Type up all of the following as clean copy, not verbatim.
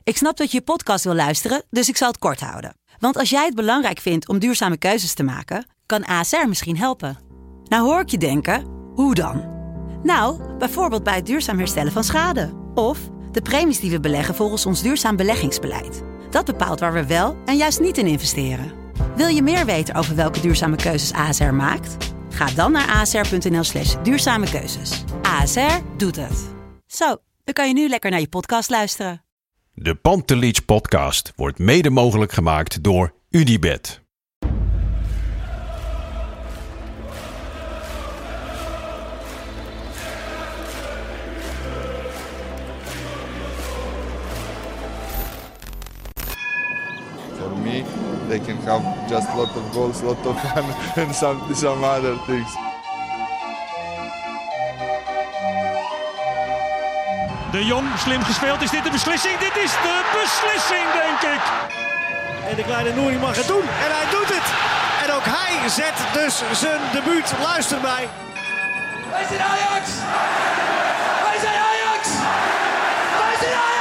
Ik snap dat je podcast wil luisteren, dus ik zal het kort houden. Want als jij het belangrijk vindt om duurzame keuzes te maken, kan ASR misschien helpen. Nou hoor ik je denken, hoe dan? Nou, bijvoorbeeld bij het duurzaam herstellen van schade. Of de premies die we beleggen volgens ons duurzaam beleggingsbeleid. Dat bepaalt waar we wel en juist niet in investeren. Wil je meer weten over welke duurzame keuzes ASR maakt? Ga dan naar asr.nl/duurzame keuzes. ASR doet het. Zo, dan kan je nu lekker naar je podcast luisteren. De Pantelich podcast wordt mede mogelijk gemaakt door Unibet. For me, they can have just a lot of goals, a lot of fun and some other things. De Jong, slim gespeeld. Is dit de beslissing? Dit is de beslissing, denk ik. En de kleine Nouri mag het doen. En hij doet het. En ook hij zet dus zijn debuut. Luister mij. Wij zijn Ajax! Wij zijn Ajax! Wij zijn Ajax!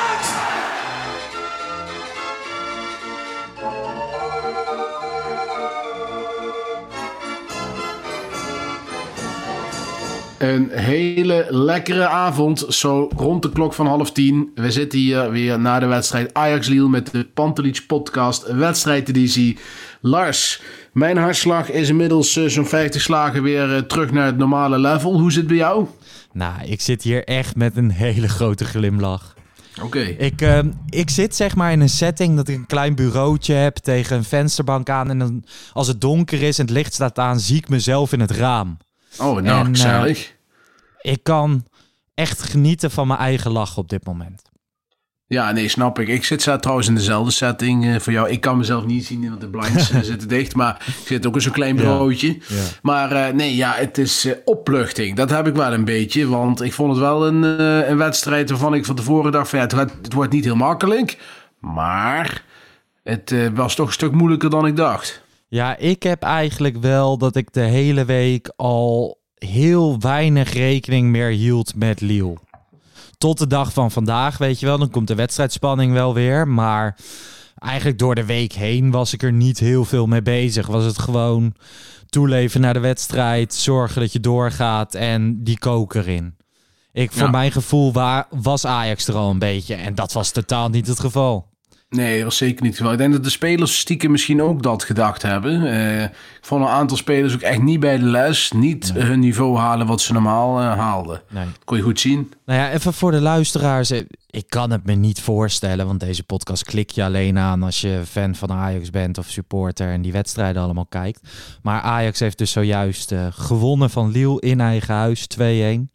Een hele lekkere avond, zo rond de klok van 9:30. We zitten hier weer na de wedstrijd Ajax-Lille met de Pantelich podcast wedstrijdeditie. Lars, mijn hartslag is inmiddels zo'n 50 slagen weer terug naar het normale level. Hoe zit het bij jou? Nou, ik zit hier echt met een hele grote glimlach. Oké. Ik zit zeg maar in een setting dat ik een klein bureautje heb tegen een vensterbank aan. En dan, als het donker is en het licht staat aan, zie ik mezelf in het raam. Oh, nou, gezellig. Ik kan echt genieten van mijn eigen lach op dit moment. Ja, nee, snap ik. Ik zit trouwens in dezelfde setting voor jou. Ik kan mezelf niet zien, want de blinds zitten dicht. Maar ik zit ook in zo'n klein bureautje. Ja. Maar het is opluchting. Dat heb ik wel een beetje. Want ik vond het wel een wedstrijd waarvan ik van tevoren dacht van het wordt niet heel makkelijk. Maar het was toch een stuk moeilijker dan ik dacht. Ja, ik heb eigenlijk wel dat ik de hele week al heel weinig rekening meer hield met Lille. Tot de dag van vandaag, weet je wel. Dan komt de wedstrijdspanning wel weer. Maar eigenlijk door de week heen was ik er niet heel veel mee bezig. Was het gewoon toeleven naar de wedstrijd. Zorgen dat je doorgaat en die koker in. Voor mijn gevoel was Ajax er al een beetje. En dat was totaal niet het geval. Nee, dat was zeker niet het geval. Ik denk dat de spelers stiekem misschien ook dat gedacht hebben. Ik vond een aantal spelers ook echt niet bij de les. Niet hun niveau halen wat ze normaal haalden. Nee. Dat kon je goed zien. Nou ja, even voor de luisteraars. Ik kan het me niet voorstellen, want deze podcast klik je alleen aan als je fan van Ajax bent of supporter en die wedstrijden allemaal kijkt. Maar Ajax heeft dus zojuist gewonnen van Lille in eigen huis, 2-1.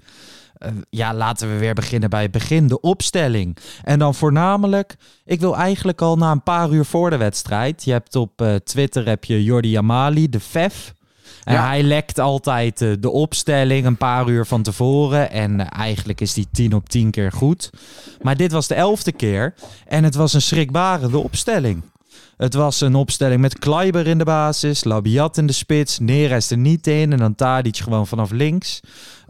Laten we weer beginnen bij het begin. De opstelling. En dan voornamelijk, ik wil eigenlijk al na een paar uur voor de wedstrijd. Je hebt op Twitter Jordi Amali, de Vef. En hij lekt altijd de opstelling een paar uur van tevoren. En eigenlijk is die 10 op 10 keer goed. Maar dit was de 11e keer. En het was een schrikbarende opstelling. Het was een opstelling met Kleiber in de basis. Labiat in de spits. Neres er niet in. En dan Tadic gewoon vanaf links.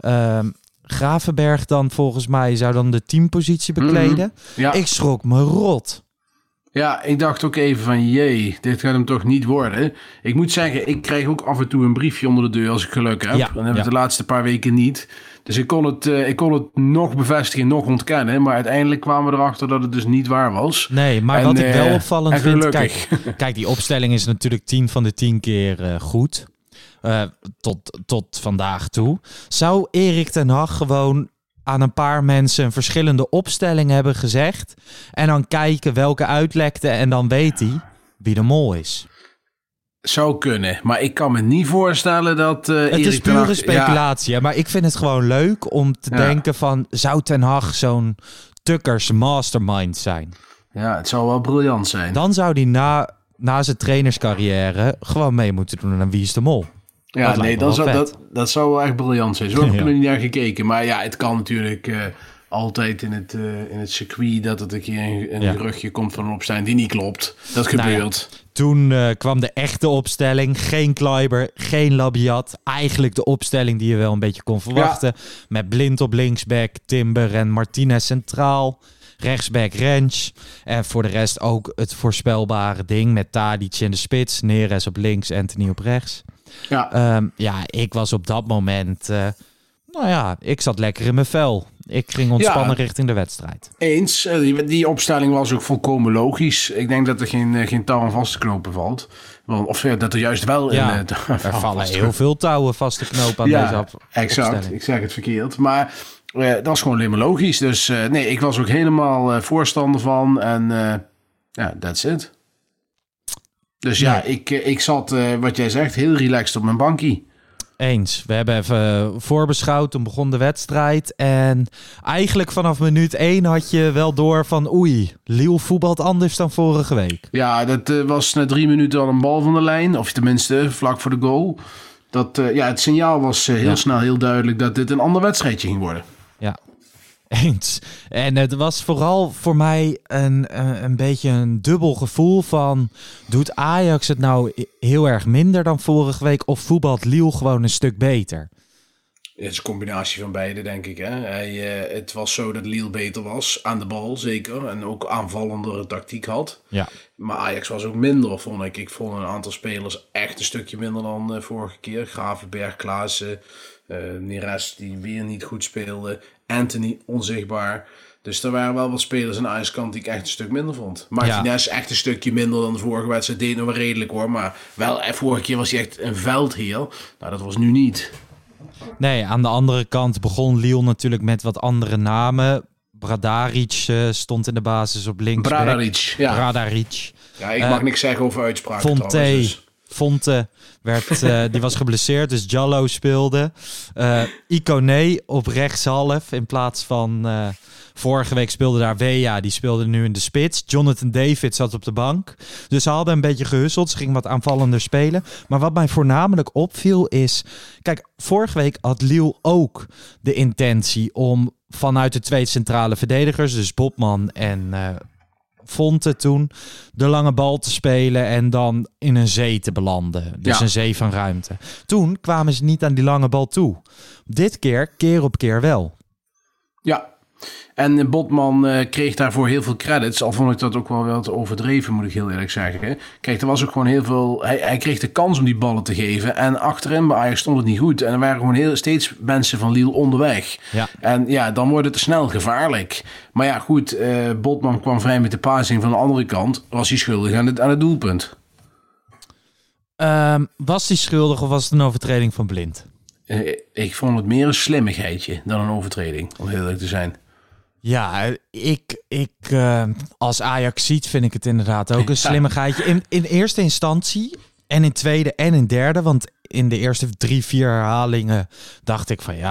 Gravenberg dan volgens mij zou dan de teampositie bekleden. Ja. Ik schrok me rot. Ja, ik dacht ook even van dit gaat hem toch niet worden. Ik moet zeggen, ik krijg ook af en toe een briefje onder de deur als ik geluk heb. Dan heb ik de laatste paar weken niet. Dus ik kon het nog bevestigen, nog ontkennen. Maar uiteindelijk kwamen we erachter dat het dus niet waar was. Nee, maar wat ik wel opvallend vind... Kijk, die opstelling is natuurlijk 10 van de 10 keer goed. Tot vandaag toe. Zou Erik ten Hag gewoon aan een paar mensen een verschillende opstelling hebben gezegd en dan kijken welke uitlekte en dan weet hij wie de mol is? Zou kunnen, maar ik kan me niet voorstellen dat het Erik is pure speculatie, maar ik vind het gewoon leuk om te denken van, zou Ten Hag zo'n Tukkers mastermind zijn? Ja, het zou wel briljant zijn. Dan zou hij na zijn trainerscarrière gewoon mee moeten doen aan Wie is de Mol. Ja, nee, dat zou wel echt briljant zijn. Zo heb ik er niet naar gekeken. Maar ja, het kan natuurlijk altijd in het circuit dat het een keer een rugje komt van een opstelling die niet klopt. Dat gebeurt. Ja, toen kwam de echte opstelling. Geen Kleiber, geen Labiat. Eigenlijk de opstelling die je wel een beetje kon verwachten. Ja. Met Blind op linksback, Timber en Martinez centraal. rechtsback Rens. En voor de rest ook het voorspelbare ding met Tadic in de spits. Neres op links, Antony op rechts. Ja, Ik was op dat moment... ik zat lekker in mijn vel. Ik ging ontspannen richting de wedstrijd. Eens. Die opstelling was ook volkomen logisch. Ik denk dat er geen touw aan vast te knopen valt. Of dat er juist wel... er vallen heel veel touwen vast te knopen aan deze exact. opstelling. Ik zeg het verkeerd. Maar dat is gewoon helemaal logisch. Dus ik was ook helemaal voorstander van. En that's it. Dus ik zat, wat jij zegt, heel relaxed op mijn bankie. Eens. We hebben even voorbeschouwd. Toen begon de wedstrijd. En eigenlijk vanaf minuut 1 had je wel door van... Oei, Lille voetbalt anders dan vorige week. Ja, dat was na 3 minuten al een bal van de lijn. Of tenminste, vlak voor de goal. Het signaal was heel snel heel duidelijk... dat dit een ander wedstrijdje ging worden. Ja, eens. En het was vooral voor mij een beetje een dubbel gevoel van... doet Ajax het nou heel erg minder dan vorige week... of voetbalt Lille gewoon een stuk beter? Het is een combinatie van beide, denk ik. Hè? Het was zo dat Lille beter was, aan de bal zeker. En ook aanvallendere tactiek had. Ja. Maar Ajax was ook minder, vond ik. Ik vond een aantal spelers echt een stukje minder dan vorige keer. Gravenberg, Klaassen, Neres die weer niet goed speelde. Antony onzichtbaar. Dus er waren wel wat spelers aan de Ajax-kant die ik echt een stuk minder vond. Martinez echt een stukje minder dan de vorige wedstrijd. Deed nog wel redelijk hoor. Maar wel, vorige keer was hij echt een veldheer. Nou, dat was nu niet. Nee, aan de andere kant begon Lille natuurlijk met wat andere namen. Bradaric stond in de basis op links. Bradaric. Ja, ik mag niks zeggen over uitspraken. Fonte die was geblesseerd, dus Jallo speelde. Ikoné op rechtshalf in plaats van... vorige week speelde daar Weah, die speelde nu in de spits. Jonathan David zat op de bank. Dus ze hadden een beetje gehusseld. Ze gingen wat aanvallender spelen. Maar wat mij voornamelijk opviel is... Kijk, vorige week had Lille ook de intentie om vanuit de 2 centrale verdedigers... dus Botman en Fonte toen... de lange bal te spelen en dan in een zee te belanden. Dus een zee van ruimte. Toen kwamen ze niet aan die lange bal toe. Dit keer op keer wel. Ja. En Botman kreeg daarvoor heel veel credits. Al vond ik dat ook wel te overdreven, moet ik heel eerlijk zeggen. Kijk, er was ook gewoon heel veel... Hij kreeg de kans om die ballen te geven. En achterin bij Ajax stond het niet goed. En er waren gewoon steeds mensen van Lille onderweg. Ja. En dan wordt het snel gevaarlijk. Maar ja, goed. Botman kwam vrij met de passing. Van de andere kant was hij schuldig aan het doelpunt. Was hij schuldig of was het een overtreding van Blind? Ik vond het meer een slimmigheidje dan een overtreding, om heel eerlijk te zijn. Ja, als Ajax ziet vind ik het inderdaad ook een slimmigheidje. In eerste instantie en in tweede en in derde. Want in de eerste 3-4 herhalingen dacht ik van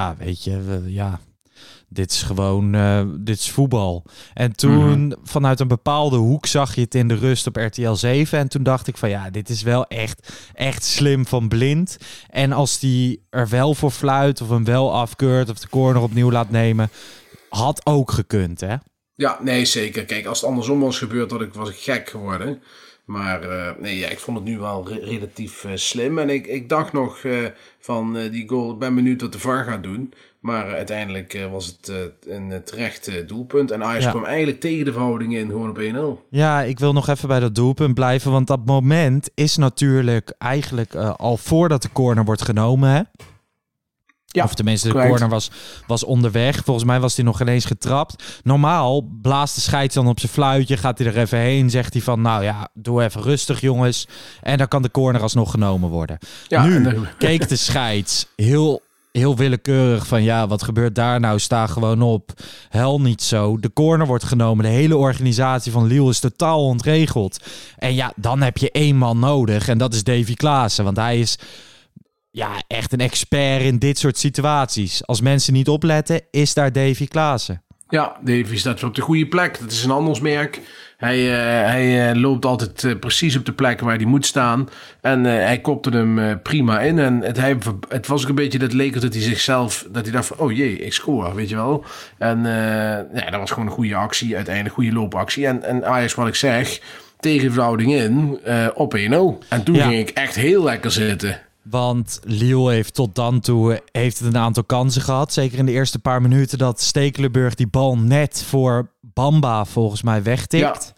dit is gewoon, dit is voetbal. En toen vanuit een bepaalde hoek zag je het in de rust op RTL 7. En toen dacht ik van dit is wel echt slim van Blind. En als die er wel voor fluit of hem wel afkeurt of de corner opnieuw laat nemen... Had ook gekund, hè? Ja, nee, zeker. Kijk, als het andersom was gebeurd, was ik gek geworden. Maar ik vond het nu wel relatief slim. En ik dacht nog van die goal, ik ben benieuwd wat de VAR gaat doen. Maar uiteindelijk was het een terecht doelpunt. En Ajax kwam eigenlijk tegen de verhouding in, gewoon op 1-0. Ja, ik wil nog even bij dat doelpunt blijven. Want dat moment is natuurlijk eigenlijk al voordat de corner wordt genomen, hè? Ja, of tenminste, de corner was onderweg. Volgens mij was hij nog ineens getrapt. Normaal blaast de scheids dan op zijn fluitje. Gaat hij er even heen. Zegt hij van, doe even rustig jongens. En dan kan de corner alsnog genomen worden. Ja, nu keek de scheids heel willekeurig van... wat gebeurt daar nou? Sta gewoon op. Hel niet zo. De corner wordt genomen. De hele organisatie van Lille is totaal ontregeld. En dan heb je 1 man nodig. En dat is Davy Klaassen. Want hij is... echt een expert in dit soort situaties. Als mensen niet opletten, is daar Davy Klaassen. Ja, Davy staat op de goede plek. Dat is een handelsmerk. Hij loopt altijd precies op de plek waar hij moet staan. En hij kopte hem prima in. En het was ook een beetje dat leek dat hij zichzelf... Dat hij dacht van, oh jee, ik score, weet je wel. En dat was gewoon een goede actie. Uiteindelijk een goede loopactie. En Ajax, wat ik zeg, tegen de verhouding in op 1-0. En toen ging ik echt heel lekker zitten. Want Lille heeft tot dan toe een aantal kansen gehad. Zeker in de eerste paar minuten dat Stekelenburg die bal net voor Bamba volgens mij wegtikt.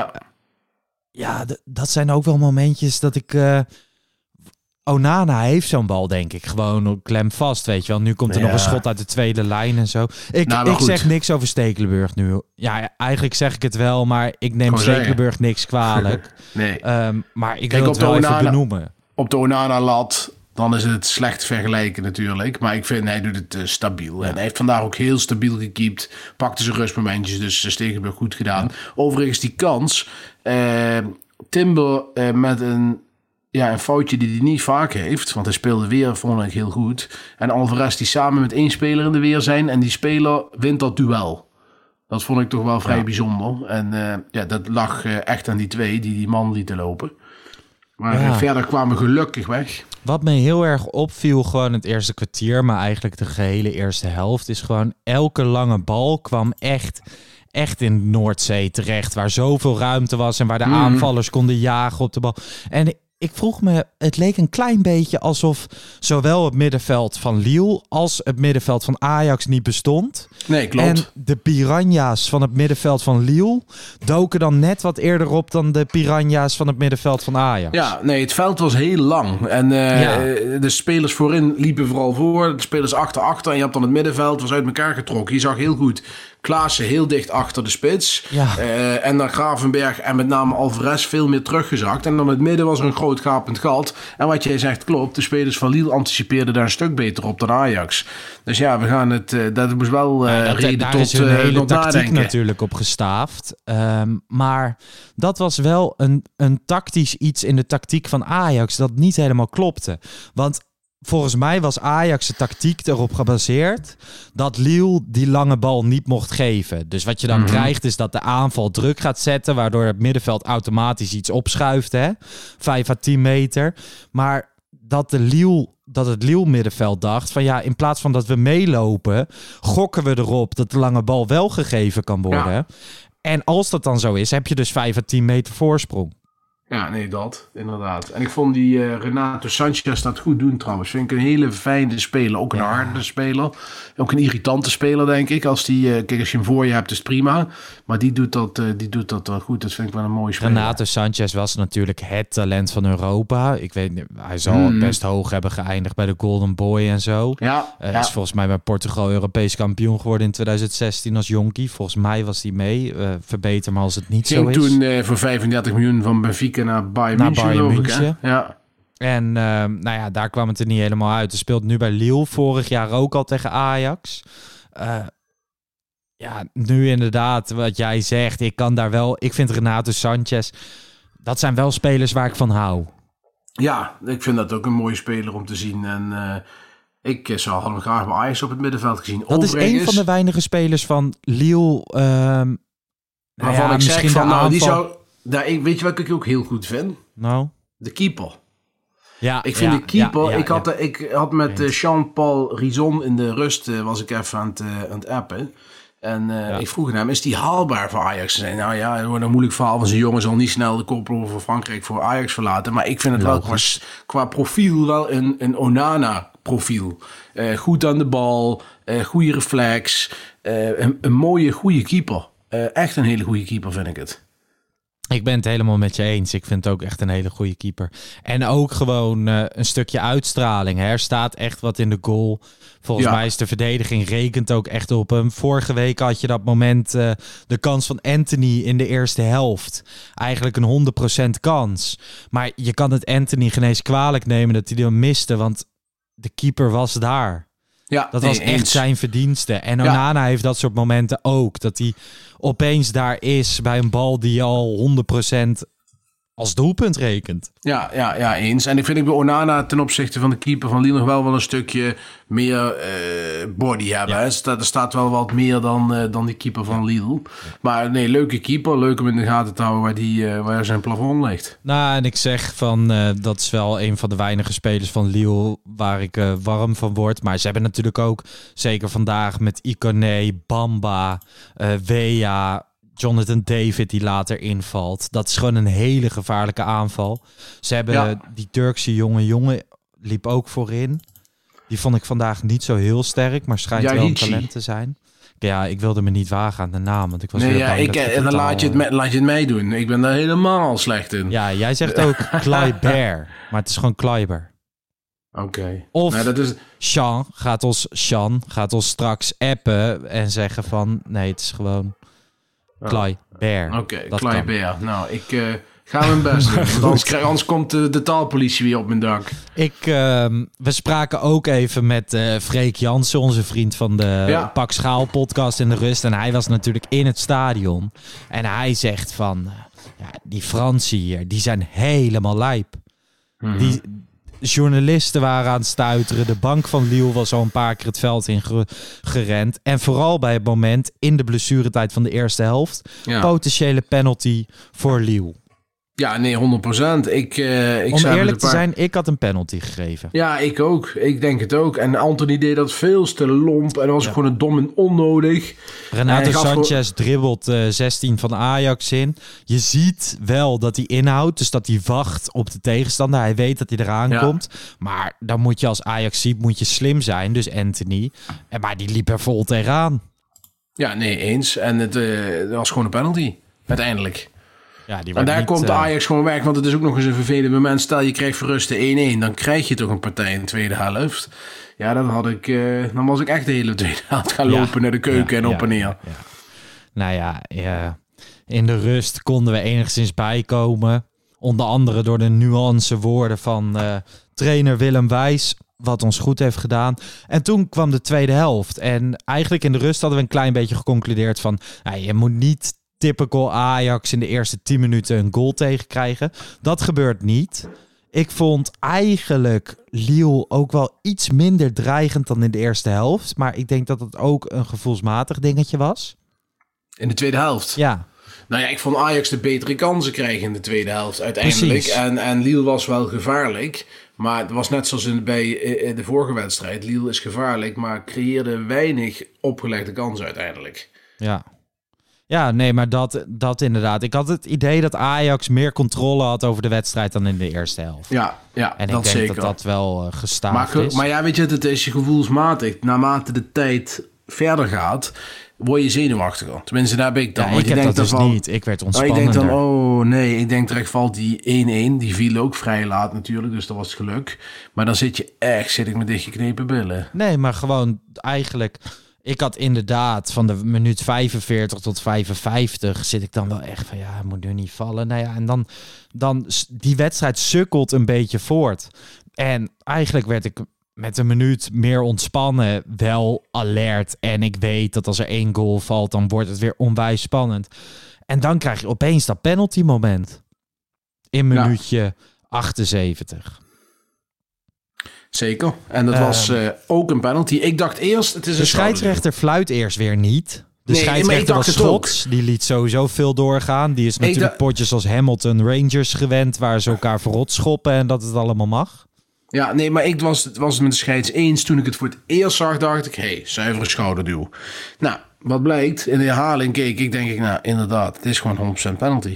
Ja, dat zijn ook wel momentjes dat ik... Onana heeft zo'n bal, denk ik. Gewoon klem vast, weet je wel. Nu komt er nog een schot uit de tweede lijn en zo. Ik zeg niks over Stekelenburg nu. Ja, eigenlijk zeg ik het wel, maar ik neem Stekelenburg niks kwalijk. Maar ik wil het wel even benoemen. Op de Onana-lat, dan is het slecht vergelijken natuurlijk. Maar ik vind, hij doet het stabiel. En hij heeft vandaag ook heel stabiel gekiept. Pakte zijn rustmomentjes, dus Stekelenburg goed gedaan. Ja. Overigens die kans. Timber met een foutje die hij niet vaak heeft. Want hij speelde weer, vond ik, heel goed. En Alvarez die samen met 1 speler in de weer zijn. En die speler wint dat duel. Dat vond ik toch wel vrij bijzonder. En dat lag echt aan die 2 die man lieten lopen. Maar verder kwamen we gelukkig weg. Wat me heel erg opviel gewoon het eerste kwartier, maar eigenlijk de gehele eerste helft, is gewoon elke lange bal kwam echt in Noordzee terecht. Waar zoveel ruimte was en waar de aanvallers konden jagen op de bal. En ik vroeg me, het leek een klein beetje alsof zowel het middenveld van Lille als het middenveld van Ajax niet bestond. Nee, klopt. En de piranha's van het middenveld van Lille doken dan net wat eerder op dan de piranha's van het middenveld van Ajax. Ja, nee, het veld was heel lang. En de spelers voorin liepen vooral voor. De spelers achter. En je hebt dan het middenveld was uit elkaar getrokken. Je zag heel goed Klaassen heel dicht achter de spits. Ja. En dan Gravenberg en met name Alvarez veel meer teruggezakt. En dan in het midden was er een groot gapend gat. En wat jij zegt klopt. De spelers van Lille anticipeerden daar een stuk beter op dan Ajax. Dus ja, we gaan het... dat was wel reden daar tot is een hele tactiek nadenken. natuurlijk op gestaafd. Maar dat was wel een tactisch iets in de tactiek van Ajax dat niet helemaal klopte. Want volgens mij was Ajax' tactiek erop gebaseerd dat Lille die lange bal niet mocht geven. Dus wat je dan krijgt is dat de aanval druk gaat zetten, waardoor het middenveld automatisch iets opschuift, hè? 5 à 10 meter. Maar dat het Lille middenveld dacht van in plaats van dat we meelopen, gokken we erop dat de lange bal wel gegeven kan worden. Ja. En als dat dan zo is, heb je dus 5 à 10 meter voorsprong. Ja, nee, dat, inderdaad. En ik vond die Renato Sanchez dat goed doen trouwens. Vind ik een hele fijne speler. Ook een harde speler. Ook een irritante speler, denk ik. Als je hem voor je hebt, is het prima. Maar die doet dat wel goed. Dat vind ik wel een mooie speler. Renato Sanchez was natuurlijk het talent van Europa. Ik weet niet, hij zal best hoog hebben geëindigd bij de Golden Boy en zo. Is volgens mij bij Portugal Europees kampioen geworden in 2016 als jonkie. Volgens mij was hij mee. Verbeter maar als het niet zo is. Toen voor 35 miljoen van Benfica naar Bayern München. Ja. En daar kwam het er niet helemaal uit. Hij speelt nu bij Lille, vorig jaar ook al tegen Ajax. Nu inderdaad, wat jij zegt, ik vind Renato Sanchez, dat zijn wel spelers waar ik van hou. Ja, ik vind dat ook een mooie speler om te zien. En ik had hem graag bij Ajax op het middenveld gezien. Dat is een van de weinige spelers van Lille. Waarvan ik zeg van, die zou... weet je wat ik ook heel goed vind? Nou? De keeper. Ja, ik vind de keeper... Ik had met Jean-Paul Rison in de rust... was ik even aan het appen. En ik vroeg hem, is die haalbaar voor Ajax? Ze zei, nou ja, het wordt een moeilijk verhaal... want zijn jongen zal niet snel de koploper voor Frankrijk voor Ajax verlaten. Maar ik vind het wel qua profiel wel een Onana-profiel. Goed aan de bal, goede reflex. Een mooie, goede keeper. Echt een hele goede keeper, vind ik het. Ik ben het helemaal met je eens. Ik vind het ook echt een hele goede keeper. En ook gewoon een stukje uitstraling. Er staat echt wat in de goal. Volgens mij is de verdediging rekent ook echt op hem. Vorige week had je dat moment, de kans van Anthony in de eerste helft. Eigenlijk een 100% kans. Maar je kan het Anthony geen eens kwalijk nemen dat hij hem miste. Want de keeper was daar. Ja, dat was echt zijn verdienste. En Onana heeft dat soort momenten ook. Dat hij opeens daar is bij een bal die je al 100% als doelpunt rekent. Ja, eens. En ik vind bij Onana ten opzichte van de keeper van Lille nog wel een stukje meer body hebben. Ja. Er staat wel wat meer dan die keeper van Lille. Maar nee, leuke keeper. Leuk om in de gaten te houden waar zijn plafond ligt. Nou, en ik zeg van dat is wel een van de weinige spelers van Lille waar ik warm van word. Maar ze hebben natuurlijk ook, zeker vandaag met Ikoné, Bamba, Weah, Jonathan David die later invalt. Dat is gewoon een hele gevaarlijke aanval. Ze hebben die Turkse jongen liep ook voorin. Die vond ik vandaag niet zo heel sterk, maar schijnt wel een talent te zijn. Ja, ik wilde me niet wagen aan de naam, want ik was weer bang en dan laat je het mij doen. Ik ben daar helemaal slecht in. Ja, jij zegt ook Kleiber, maar het is gewoon Kleiber. Oké. Of dat is... Sean gaat ons straks appen en zeggen van... Nee, het is gewoon Kleiber. Oké, Kleiber. Nou, ik ga mijn best doen. Want anders komt de taalpolitie weer op mijn dak. We spraken ook even met Freek Jansen, onze vriend van de Pak Schaal podcast in de rust. En hij was natuurlijk in het stadion. En hij zegt van... die Fransen hier, die zijn helemaal lijp. Die journalisten waren aan het stuiteren. De bank van Lille was al een paar keer het veld in gerend. En vooral bij het moment in de blessuretijd van de eerste helft. Potentiële penalty voor Lille. Ja, nee, 100%. Om eerlijk te zijn, ik had een penalty gegeven. Ja, ik ook. Ik denk het ook. En Anthony deed dat veel te lomp. En dat was gewoon een dom en onnodig. Renato Sanchez dribbelt 16 van Ajax in. Je ziet wel dat hij inhoudt. Dus dat hij wacht op de tegenstander. Hij weet dat hij eraan komt. Maar dan moet je als Ajax ziet, moet je slim zijn. Dus Anthony. Maar die liep er vol tegenaan. Ja, nee, eens. En het was gewoon een penalty. Uiteindelijk. Ja, en daar komt de Ajax gewoon weg. Want het is ook nog eens een vervelend moment. Stel je krijgt verrusten 1-1. Dan krijg je toch een partij in de tweede helft. Ja, dan was ik echt de hele tweede helft gaan lopen naar de keuken en op en neer. Ja. Nou ja, in de rust konden we enigszins bijkomen. Onder andere door de nuance woorden van trainer Willem Wijs. Wat ons goed heeft gedaan. En toen kwam de tweede helft. En eigenlijk in de rust hadden we een klein beetje geconcludeerd van... je moet niet... typical Ajax in de eerste 10 minuten een goal tegenkrijgen. Dat gebeurt niet. Ik vond eigenlijk Lille ook wel iets minder dreigend dan in de eerste helft. Maar ik denk dat het ook een gevoelsmatig dingetje was. In de tweede helft? Ja. Nou ja, ik vond Ajax de betere kansen krijgen in de tweede helft uiteindelijk. En Lille was wel gevaarlijk. Maar het was net zoals bij de vorige wedstrijd. Lille is gevaarlijk, maar creëerde weinig opgelegde kansen uiteindelijk. Ja. Ja, nee, maar dat inderdaad. Ik had het idee dat Ajax meer controle had over de wedstrijd dan in de eerste helft. Ja, en dat ik denk zeker. dat wel gestaafd is. Maar ja, weet je, het is je gevoelsmatig. Naarmate de tijd verder gaat, word je zenuwachtiger. Tenminste, daar ben ik dan. Ja, ik heb dat dus niet. Ik werd ontspannender. Ik denk dan, ik denk terecht valt die 1-1. Die viel ook vrij laat natuurlijk, dus dat was het geluk. Maar dan zit ik met dichtgeknepen billen. Nee, maar gewoon eigenlijk... Ik had inderdaad van de minuut 45 tot 55 zit ik dan wel echt van het moet nu niet vallen. Nou ja, en dan die wedstrijd sukkelt een beetje voort. En eigenlijk werd ik met een minuut meer ontspannen wel alert. En ik weet dat als er 1 goal valt, dan wordt het weer onwijs spannend. En dan krijg je opeens dat penalty moment. In minuutje 78. Zeker. En dat was ook een penalty. Ik dacht eerst... Het is de scheidsrechter fluit eerst weer niet. De scheidsrechter was Schots. Die liet sowieso veel doorgaan. Die is natuurlijk potjes als Hamilton Rangers gewend... waar ze elkaar verrot schoppen en dat het allemaal mag. Ja, nee, maar ik was het met de scheids eens. Toen ik het voor het eerst zag, dacht ik... zuivere schouderduw. Nou, wat blijkt? In de herhaling keek ik, denk ik... inderdaad, het is gewoon 100% penalty.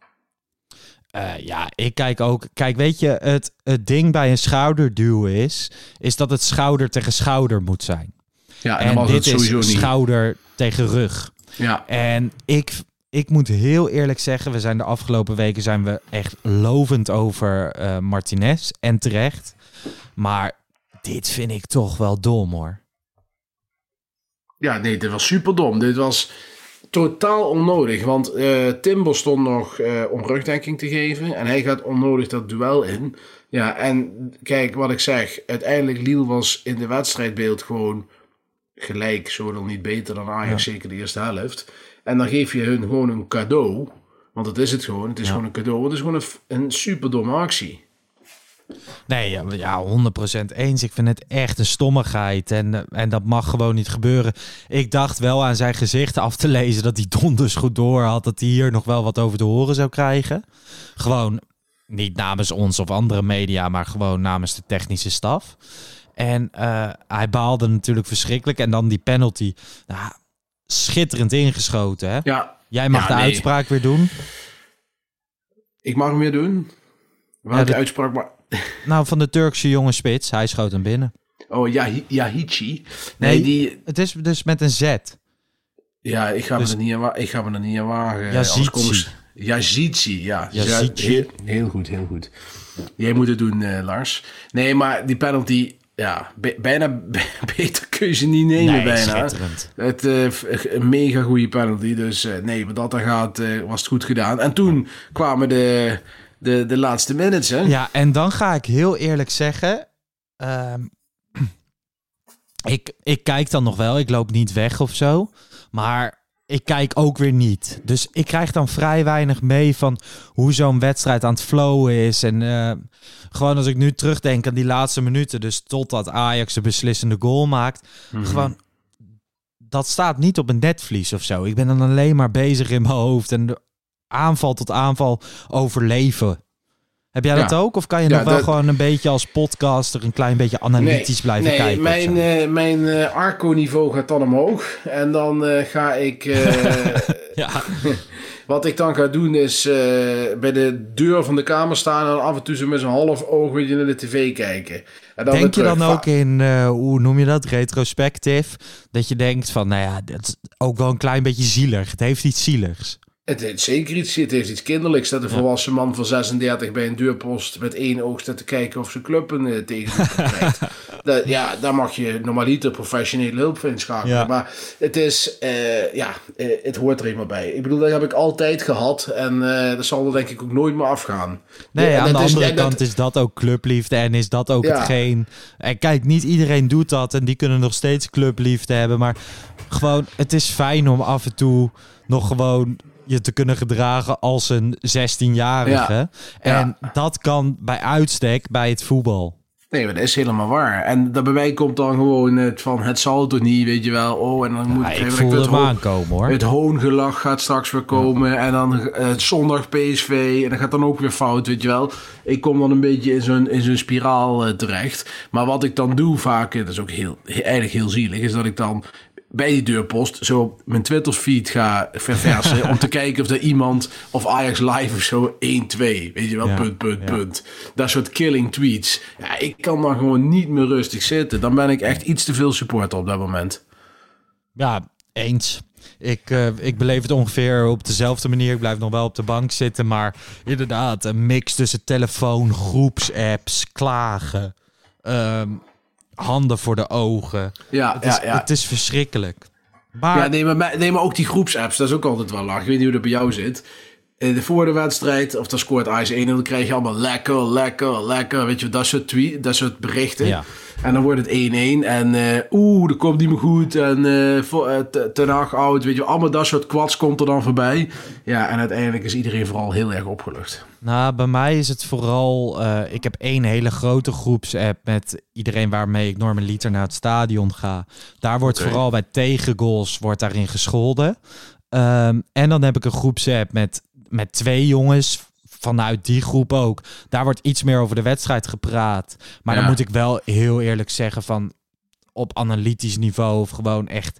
Ik kijk ook... Kijk, weet je, het ding bij een schouderduw is dat het schouder tegen schouder moet zijn. Ja, en dan was dit het sowieso is niet. Schouder tegen rug. Ja. En ik moet heel eerlijk zeggen, we zijn de afgelopen weken echt lovend over Martinez en terecht. Maar dit vind ik toch wel dom, hoor. Ja, nee, dit was super dom. Dit was totaal onnodig, want Timber stond nog om rugdekking te geven en hij gaat onnodig dat duel in. Ja, en kijk wat ik zeg, uiteindelijk Lille was in de wedstrijdbeeld gewoon gelijk, zo dan niet beter dan Ajax, zeker de eerste helft. En dan geef je hun gewoon een cadeau, want dat is het gewoon. Het is gewoon een cadeau, het is gewoon een super domme actie. Nee, 100% eens. Ik vind het echt een stommigheid. En dat mag gewoon niet gebeuren. Ik dacht wel aan zijn gezicht af te lezen dat hij donders goed door had. Dat hij hier nog wel wat over te horen zou krijgen. Gewoon niet namens ons of andere media, maar gewoon namens de technische staf. En hij baalde natuurlijk verschrikkelijk. En dan die penalty. Schitterend ingeschoten, hè? Ja. Jij mag de uitspraak weer doen. Ik mag hem weer doen? Welke uitspraak? Maar... Nou, van de Turkse jonge spits. Hij schoot hem binnen. Oh, Yahici. Nee, het is dus met een Z. Ja, ik ga me er niet aan wagen. Yazici, ja. Heel goed. Jij moet het doen, Lars. Nee, maar die penalty... Ja, bijna beter kun je ze niet nemen, bijna. Een mega goede penalty. Dus wat dat er gaat, was het goed gedaan. En toen kwamen de laatste minutes, hè? Ja, en dan ga ik heel eerlijk zeggen... Ik kijk dan nog wel. Ik loop niet weg of zo. Maar ik kijk ook weer niet. Dus ik krijg dan vrij weinig mee van hoe zo'n wedstrijd aan het flowen is. En gewoon als ik nu terugdenk aan die laatste minuten, dus totdat Ajax de beslissende goal maakt. Gewoon, dat staat niet op een netvlies of zo. Ik ben dan alleen maar bezig in mijn hoofd en de aanval tot aanval overleven. Heb jij dat ook? Of kan je nog wel gewoon een beetje als podcaster een klein beetje analytisch blijven kijken? Mijn Arco-niveau gaat dan omhoog. En dan ga ik... Wat ik dan ga doen is bij de deur van de kamer staan en af en toe zo met zo'n half oog weer naar de tv kijken. En dan denk je dan ook in, hoe noem je dat, retrospectief? Dat je denkt van, dat is ook wel een klein beetje zielig. Het heeft iets zieligs. Het heeft zeker iets. Het heeft iets kinderlijks dat een volwassen man van 36 bij een deurpost met één oog staat te kijken of zijn club een tegenstander krijgt. Daar mag je normaliter professionele hulp voor inschakelen. Ja. Maar het is, het hoort er eenmaal bij. Ik bedoel, dat heb ik altijd gehad en dat zal er denk ik ook nooit meer afgaan. Nee, aan de andere kant is dat ook clubliefde en is dat ook hetgeen. En kijk, niet iedereen doet dat en die kunnen nog steeds clubliefde hebben, maar gewoon, het is fijn om af en toe nog gewoon je te kunnen gedragen als een 16-jarige. Ja. En dat kan bij uitstek bij het voetbal. Nee, maar dat is helemaal waar. En dat bij mij komt dan gewoon het zal toch niet, weet je wel. Oh, en dan moet ik voel hem aankomen, hoor. Het hoongelach gaat straks weer komen. Ja. En dan zondag PSV. En dat gaat dan ook weer fout, weet je wel. Ik kom dan een beetje in zo'n spiraal terecht. Maar wat ik dan doe vaak, dat is ook eigenlijk heel zielig, is dat ik dan bij die deurpost zo op mijn Twitter-feed ga verversen om te kijken of er iemand of Ajax live of zo 1-2, weet je wel, punt. Dat soort killing tweets. Ja, ik kan dan gewoon niet meer rustig zitten. Dan ben ik echt iets te veel supporter op dat moment. Ja, eens. Ik beleef het ongeveer op dezelfde manier. Ik blijf nog wel op de bank zitten, maar inderdaad, een mix tussen telefoon, groepsapps, klagen, handen voor de ogen. Het is verschrikkelijk. Maar... maar ook die groepsapps, dat is ook altijd wel lach. Ik weet niet hoe dat bij jou zit. Voor de wedstrijd, of dan scoort Ajax 1, dan krijg je allemaal lekker. Weet je, dat soort berichten. Ja. En dan wordt het 1-1. En dat komt niet meer goed. En Ten Hag oud. Weet je, allemaal dat soort kwads komt er dan voorbij. Ja, en uiteindelijk is iedereen vooral heel erg opgelucht. Nou, bij mij is het vooral... ik heb 1 hele grote groepsapp met iedereen waarmee ik normaliter naar het stadion ga. Daar wordt vooral bij tegengoals wordt daarin gescholden. En dan heb ik een groepsapp met 2 jongens vanuit die groep ook. Daar wordt iets meer over de wedstrijd gepraat. Maar dan moet ik wel heel eerlijk zeggen van op analytisch niveau of gewoon echt...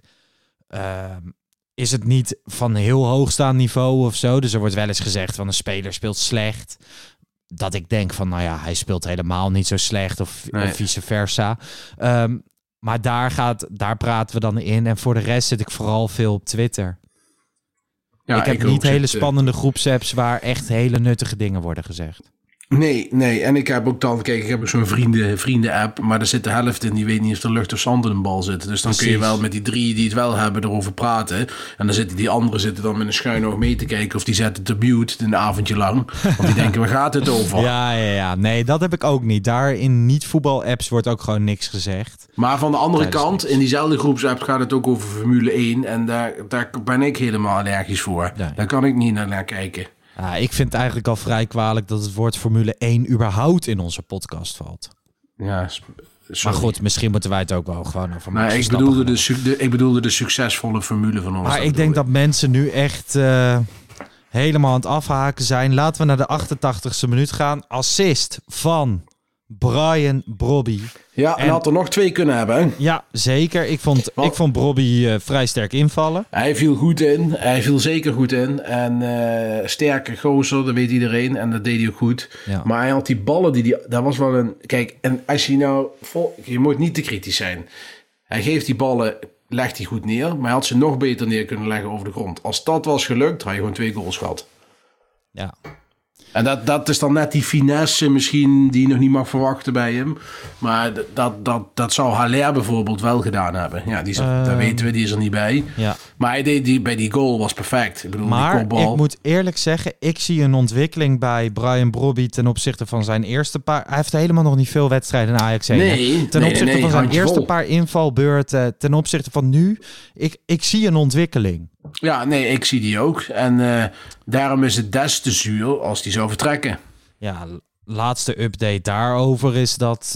is het niet van heel hoogstaand niveau of zo. Dus er wordt wel eens gezegd van een speler speelt slecht. Dat ik denk van hij speelt helemaal niet zo slecht of vice versa. Maar daar praten we dan in. En voor de rest zit ik vooral veel op Twitter. Ja, ik heb niet hele spannende groepsapps waar echt hele nuttige dingen worden gezegd. Nee. En ik heb ook dan, kijk, ik heb ook zo'n vrienden-app, maar er zit de helft in die weet niet of er lucht of zand in een bal zit. Dus dan kun je wel met die 3 die het wel hebben erover praten. En dan zitten die anderen dan met een schuin oog mee te kijken of die zetten te mute een avondje lang. Want die denken, waar gaat het over? Ja. Nee, dat heb ik ook niet. Daar in niet-voetbal-apps wordt ook gewoon niks gezegd. Maar van de andere kant, in diezelfde groepsapp gaat het ook over Formule 1. En daar ben ik helemaal allergisch voor. Ja. Daar kan ik niet naar kijken. Ja, ik vind het eigenlijk al vrij kwalijk dat het woord Formule 1 überhaupt in onze podcast valt. Ja, maar goed, misschien moeten wij het ook wel gewoon over maken. Ik bedoelde de succesvolle formule van ons. Maar ik denk dat mensen nu echt helemaal aan het afhaken zijn. Laten we naar de 88ste minuut gaan. Assist van Brian Brobby. Ja, en had er nog 2 kunnen hebben. Hè? Ja, zeker. Ik vond Brobby vrij sterk invallen. Hij viel goed in. Hij viel zeker goed in. En sterke gozer, dat weet iedereen. En dat deed hij ook goed. Ja. Maar hij had die ballen, dat was wel een... Kijk, en als je nou... Je moet niet te kritisch zijn. Hij geeft die ballen legt hij goed neer. Maar hij had ze nog beter neer kunnen leggen over de grond. Als dat was gelukt, had je gewoon 2 goals gehad. Ja. En dat is dan net die finesse misschien die je nog niet mag verwachten bij hem. Maar dat zou Haller bijvoorbeeld wel gedaan hebben. Ja, dat weten we, die is er niet bij. Ja. Maar hij deed bij die goal was perfect. Ik bedoel, maar die kopbal. Ik moet eerlijk zeggen, ik zie een ontwikkeling bij Brian Brobby ten opzichte van zijn eerste paar... Hij heeft helemaal nog niet veel wedstrijden in Ajax 1. Nee, ten opzichte van zijn eerste vol. paar invalbeurten, ten opzichte van nu. Ik zie een ontwikkeling. Ja, nee, ik zie die ook. En daarom is het des te zuur als die zou vertrekken. Ja, laatste update daarover is dat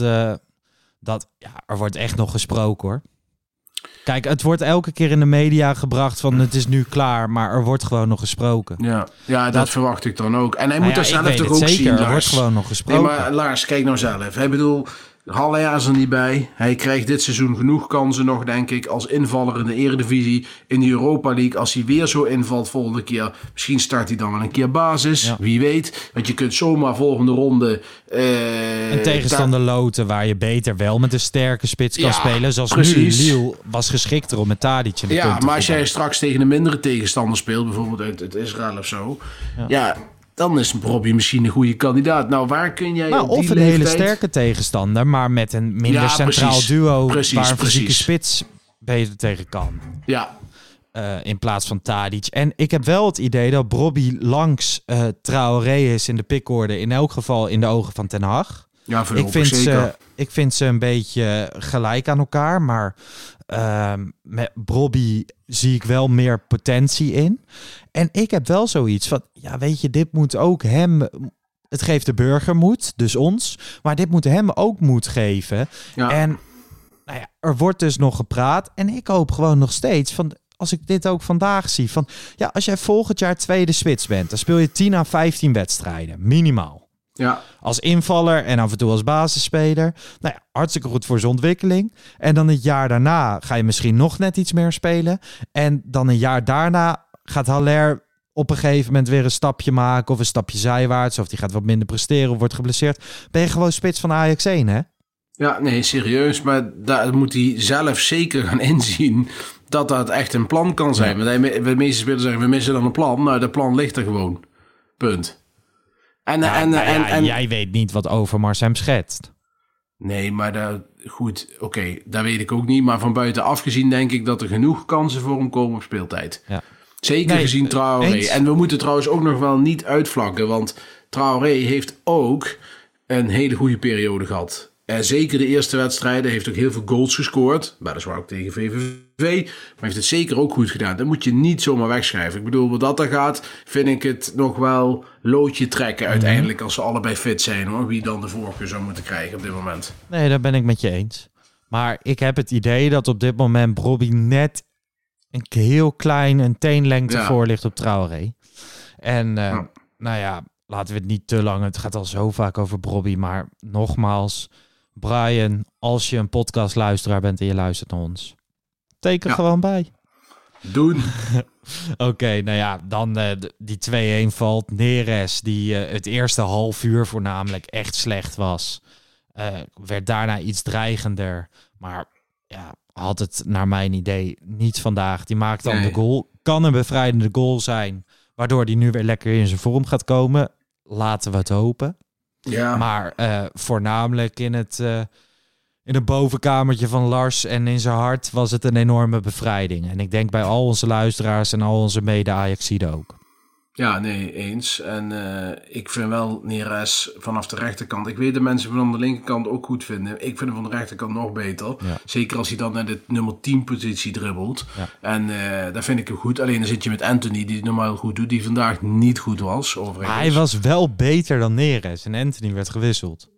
er wordt echt nog gesproken, hoor. Kijk, het wordt elke keer in de media gebracht van het is nu klaar, maar er wordt gewoon nog gesproken. Ja, dat verwacht ik dan ook. En hij moet dat zelf toch ook zeker, zien, er Lars. wordt gewoon nog gesproken. Nee, maar Lars, kijk nou zelf. Ik bedoel, Haller is er niet bij. Hij krijgt dit seizoen genoeg kansen nog, denk ik, als invaller in de Eredivisie, in de Europa League. Als hij weer zo invalt volgende keer, misschien start hij dan wel een keer basis. Ja. Wie weet. Want je kunt zomaar volgende ronde... een tegenstander loten waar je beter wel met een sterke spits kan spelen. Zoals precies. Nu, Lille was geschikter om met Tadic in de punten maar als jij straks tegen een mindere tegenstander speelt, bijvoorbeeld uit Israël of zo... Ja, dan is Brobby misschien een goede kandidaat. Nou, waar kun jij op die of een leeftijd... hele sterke tegenstander, maar met een minder centraal duo waar een fysieke spits beter tegen kan. Ja. In plaats van Tadic. En ik heb wel het idee dat Brobby langs Traoré is in de pickorde. In elk geval in de ogen van Ten Hag. Ja, ik vind ze een beetje gelijk aan elkaar. Maar met Brobby zie ik wel meer potentie in. En ik heb wel zoiets van... Ja, weet je, dit moet ook hem... Het geeft de burger moed, dus ons. Maar dit moet hem ook moed geven. Ja. En nou ja, er wordt dus nog gepraat. En ik hoop gewoon nog steeds van... Als ik dit ook vandaag zie. Van, ja, als jij volgend jaar tweede spits bent... dan speel je 10 à 15 wedstrijden. Minimaal. Ja. Als invaller en af en toe als basisspeler. Nou ja, hartstikke goed voor zijn ontwikkeling. En dan het jaar daarna ga je misschien nog net iets meer spelen. En dan een jaar daarna gaat Haller op een gegeven moment weer een stapje maken... of een stapje zijwaarts, of die gaat wat minder presteren... of wordt geblesseerd. Ben je gewoon spits van Ajax 1, hè? Ja, nee, serieus. Maar daar moet hij zelf zeker gaan inzien... dat echt een plan kan zijn. Want de meeste spelers zeggen, we missen dan een plan. Nou, dat plan ligt er gewoon. Punt. En jij weet niet wat Overmars hem schetst. Nee, maar oké, dat weet ik ook niet. Maar van buitenaf gezien denk ik dat er genoeg kansen voor hem komen op speeltijd. Ja. Zeker gezien Traoré. Eens. En we moeten trouwens ook nog wel niet uitvlakken. Want Traoré heeft ook een hele goede periode gehad. Zeker de eerste wedstrijden. Heeft ook heel veel goals gescoord. Weliswaar ook tegen VVV. Maar heeft het zeker ook goed gedaan. Dat moet je niet zomaar wegschrijven. Ik bedoel, wat dat er gaat, vind ik het nog wel loodje trekken uiteindelijk. Als ze allebei fit zijn, hoor. Wie dan de voorkeur zou moeten krijgen op dit moment. Nee, daar ben ik met je eens. Maar ik heb het idee dat op dit moment Brobby net een heel klein, een teenlengte voor ligt op Traoré. En nou ja, laten we het niet te lang. Het gaat al zo vaak over Brobby. Maar nogmaals... Brian, als je een podcastluisteraar bent en je luistert naar ons, teken gewoon bij. Doen. Oké, nou ja, dan die 2-1 valt. Neres, die het eerste half uur voornamelijk echt slecht was. Werd daarna iets dreigender. Maar ja, had het naar mijn idee niet vandaag. Die maakt dan de goal. Kan een bevrijdende goal zijn, waardoor die nu weer lekker in zijn vorm gaat komen. Laten we het hopen. Ja. Maar voornamelijk in het bovenkamertje van Lars en in zijn hart was het een enorme bevrijding. En ik denk bij al onze luisteraars en al onze mede-Ajaxiden ook. Ja, nee, eens. En ik vind wel Neres vanaf de rechterkant. Ik weet de mensen van de linkerkant ook goed vinden. Ik vind hem van de rechterkant nog beter. Ja. Zeker als hij dan naar de nummer 10 positie dribbelt. Ja. En daar vind ik hem goed. Alleen dan zit je met Anthony, die het normaal goed doet. Die vandaag niet goed was. Overigens. Hij was wel beter dan Neres. En Anthony werd gewisseld.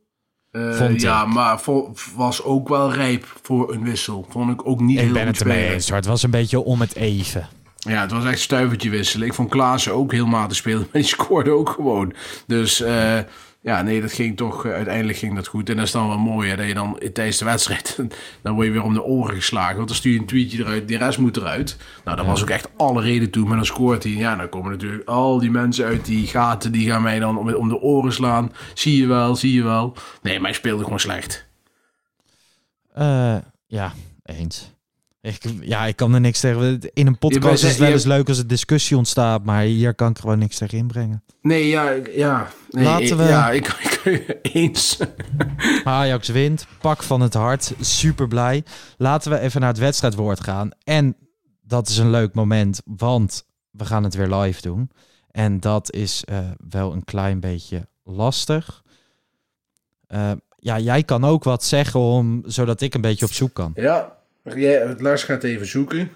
Maar was ook wel rijp voor een wissel. Vond ik ook niet heel goed. Ik ben het ermee eens. Het was een beetje om het even. Ja, het was echt stuivertje wisselen. Ik vond Klaassen ook heel matig spelen, maar die scoorde ook gewoon. Dus dat ging toch, uiteindelijk ging dat goed. En dat is dan wel mooi, hè, dat je dan tijdens de wedstrijd, dan word je weer om de oren geslagen. Want dan stuur je een tweetje eruit, die rest moet eruit. Nou, dat was ook echt alle reden toe, maar dan scoort hij. Ja, dan komen natuurlijk al die mensen uit die gaten, die gaan mij dan om de oren slaan. Zie je wel. Nee, maar hij speelde gewoon slecht. Ja, eens. Ik kan er niks tegen. In een podcast is het wel eens leuk als er discussie ontstaat, maar hier kan ik gewoon niks tegen inbrengen. Nee, Laten we... Ja, ik eens. Ajax wint, pak van het hart, super blij. Laten we even naar het wedstrijdwoord gaan. En dat is een leuk moment, want we gaan het weer live doen. En dat is wel een klein beetje lastig. Jij kan ook wat zeggen zodat ik een beetje op zoek kan. Ja, Lars gaat even zoeken.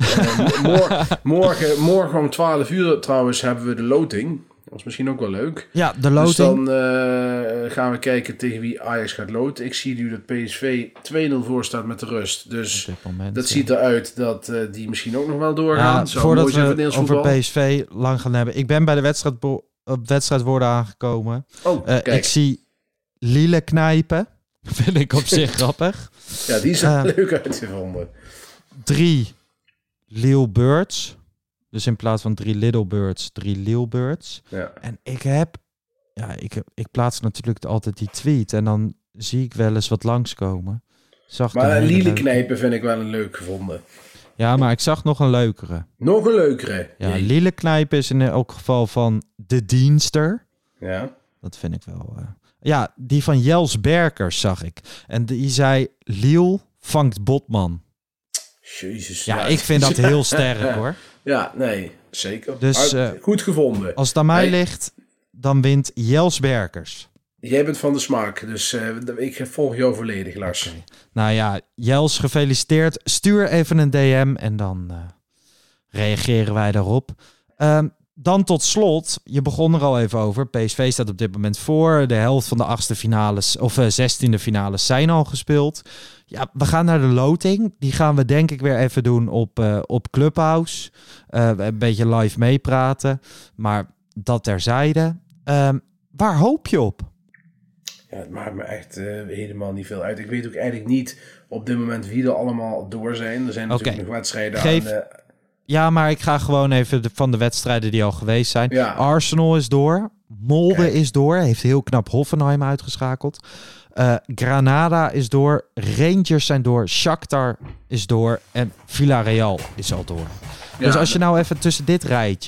Morgen om 12 uur trouwens hebben we de loting. Dat is misschien ook wel leuk. Ja, de loting. Dus dan gaan we kijken tegen wie Ajax gaat loten. Ik zie nu dat PSV 2-0 voor staat met de rust. Dus dat ziet eruit dat die misschien ook nog wel doorgaan. Ja, voordat we over PSV lang gaan hebben. Ik ben bij de wedstrijdwoorden aangekomen. Ik zie Lille knijpen. Vind ik op zich grappig. Ja, die is leuk uitgevonden. 3 Lille Birds. Dus in plaats van 3 Little Birds, 3 Lille Birds. Ja. En ik plaats natuurlijk altijd die tweet. En dan zie ik wel eens wat langskomen. Maar Lille knijpen vind ik wel een leuk gevonden. Ja, maar ik zag nog een leukere. Nog een leukere? Ja, Lille knijpen is in elk geval van De Dienster. Ja. Dat vind ik wel... Ja, die van Jels Berkers zag ik. En die zei, Lille vangt Botman. Jezus. Ja, ik vind dat heel sterk hoor. Ja, nee, zeker. Dus goed gevonden. Als het aan mij ligt, dan wint Jels Berkers. Jij bent van de smaak, dus ik volg jou volledig, Lars. Okay. Nou ja, Jels, gefeliciteerd. Stuur even een DM en dan reageren wij daarop. Dan tot slot, je begon er al even over. PSV staat op dit moment voor. De helft van de 8e finales of 16e finales zijn al gespeeld. Ja, we gaan naar de loting. Die gaan we denk ik weer even doen op Clubhouse. Een beetje live meepraten. Maar dat terzijde. Waar hoop je op? Ja, het maakt me echt helemaal niet veel uit. Ik weet ook eigenlijk niet op dit moment wie er allemaal door zijn. Er zijn natuurlijk nog wedstrijden Ja, maar ik ga gewoon even van de wedstrijden die al geweest zijn. Ja. Arsenal is door. Molde is door. Heeft heel knap Hoffenheim uitgeschakeld. Granada is door. Rangers zijn door. Shakhtar is door. En Villarreal is al door. Ja, dus als je nou even tussen dit rijtje...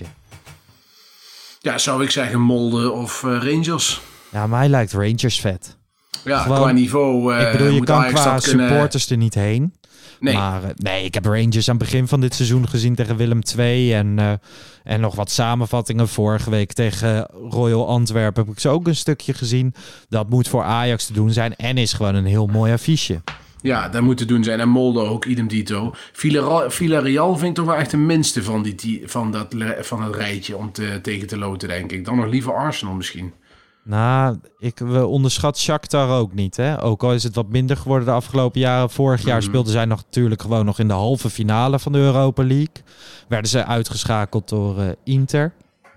Ja, zou ik zeggen Molde of Rangers. Ja, mij lijkt Rangers vet. Ja, gewoon, qua niveau... ik bedoel, je kan qua supporters er niet heen. Nee. Maar ik heb Rangers aan het begin van dit seizoen gezien tegen Willem II. En nog wat samenvattingen. Vorige week tegen Royal Antwerpen heb ik ze ook een stukje gezien. Dat moet voor Ajax te doen zijn. En is gewoon een heel mooi affiche. Ja, dat moet te doen zijn. En Molde ook, idem dito. Villarreal vind ik toch wel echt de minste van het rijtje om tegen te loten, denk ik. Dan nog liever Arsenal misschien. Nou, we onderschat Shakhtar ook niet. Hè? Ook al is het wat minder geworden de afgelopen jaren. Vorig jaar speelden zij natuurlijk gewoon nog in de halve finale van de Europa League. Werden ze uitgeschakeld door Inter.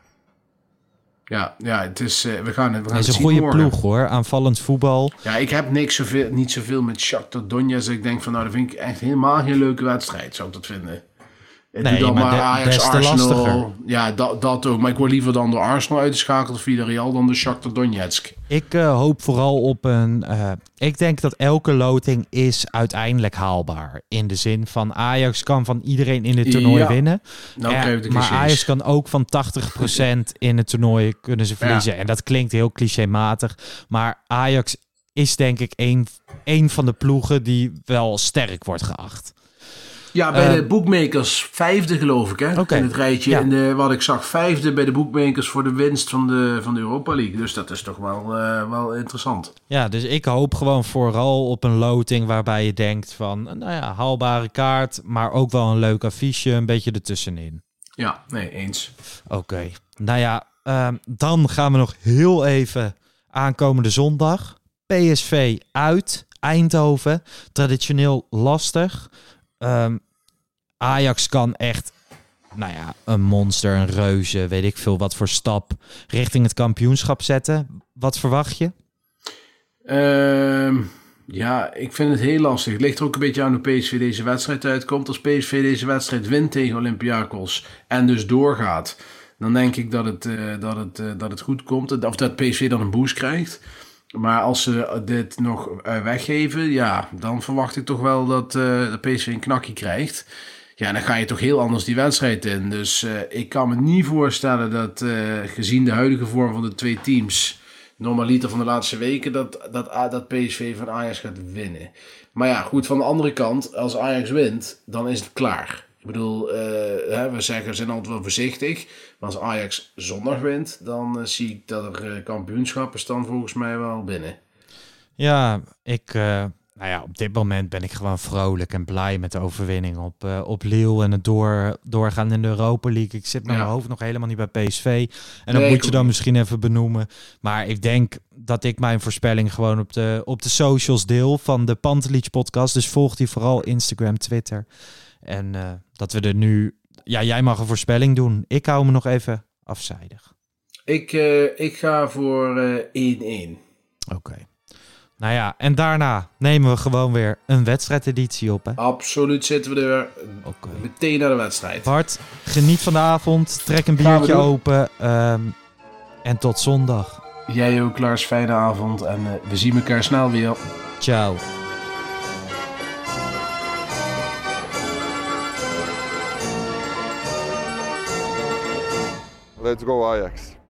Ja, het is... we gaan het is een goede ploeg hoor, aanvallend voetbal. Ja, ik heb niet zoveel met Shakhtar Donetsk. Ik denk van dat vind ik echt helemaal geen leuke wedstrijd, zou ik dat vinden. Nee, doe maar Ajax, Arsenal. Lastiger. Ja, dat ook. Maar ik word liever dan door Arsenal uitgeschakeld, Villarreal, dan door Shakhtar Donetsk. Ik hoop vooral op een... ik denk dat elke loting is uiteindelijk haalbaar. In de zin van Ajax kan van iedereen in het toernooi winnen. Maar Ajax kan ook van 80% in het toernooi kunnen ze verliezen. Ja. En dat klinkt heel clichématig. Maar Ajax is denk ik een van de ploegen die wel sterk wordt geacht. Ja, bij de bookmakers 5e geloof ik, hè? Okay. In het rijtje. Ja. Wat ik zag, 5e bij de bookmakers voor de winst van de Europa League. Dus dat is toch wel interessant. Ja, dus ik hoop gewoon vooral op een loting waarbij je denkt van... Nou ja, haalbare kaart, maar ook wel een leuk affiche, een beetje ertussenin. Ja, nee, eens. Oké. Nou ja, dan gaan we nog heel even aankomende zondag. PSV uit, Eindhoven. Traditioneel lastig. Ajax kan echt, nou ja, een monster, een reuze, weet ik veel wat voor stap richting het kampioenschap zetten. Wat verwacht je? Ja, ik vind het heel lastig. Het ligt er ook een beetje aan hoe PSV deze wedstrijd uitkomt. Als PSV deze wedstrijd wint tegen Olympiakos en dus doorgaat, dan denk ik dat het goed komt. Of dat PSV dan een boost krijgt. Maar als ze dit nog weggeven, ja, dan verwacht ik toch wel dat de PSV een knakje krijgt. Ja, dan ga je toch heel anders die wedstrijd in. Dus ik kan me niet voorstellen dat gezien de huidige vorm van de twee teams, normaliter van de laatste weken, dat PSV van Ajax gaat winnen. Maar ja, goed, van de andere kant, als Ajax wint, dan is het klaar. Ik bedoel, we zijn altijd wel voorzichtig. Maar als Ajax zondag wint, dan zie ik dat er kampioenschappen staan volgens mij wel binnen. Ja, op dit moment ben ik gewoon vrolijk en blij met de overwinning op Lille en het doorgaan in de Europa League. Ik zit met mijn hoofd nog helemaal niet bij PSV. En dat moet je dan misschien even benoemen. Maar ik denk dat ik mijn voorspelling gewoon op de socials deel van de Pantelic podcast. Dus volg die vooral Instagram, Twitter. En dat we er nu... Ja, jij mag een voorspelling doen. Ik hou me nog even afzijdig. Ik ga voor 1-1. Oké. Nou ja, en daarna nemen we gewoon weer een wedstrijdeditie op, hè? Absoluut, zitten we er meteen naar de wedstrijd. Bart, geniet van de avond. Trek een biertje open. En tot zondag. Jij ook, Lars. Fijne avond. En we zien elkaar snel weer. Ciao. Let's go Ajax.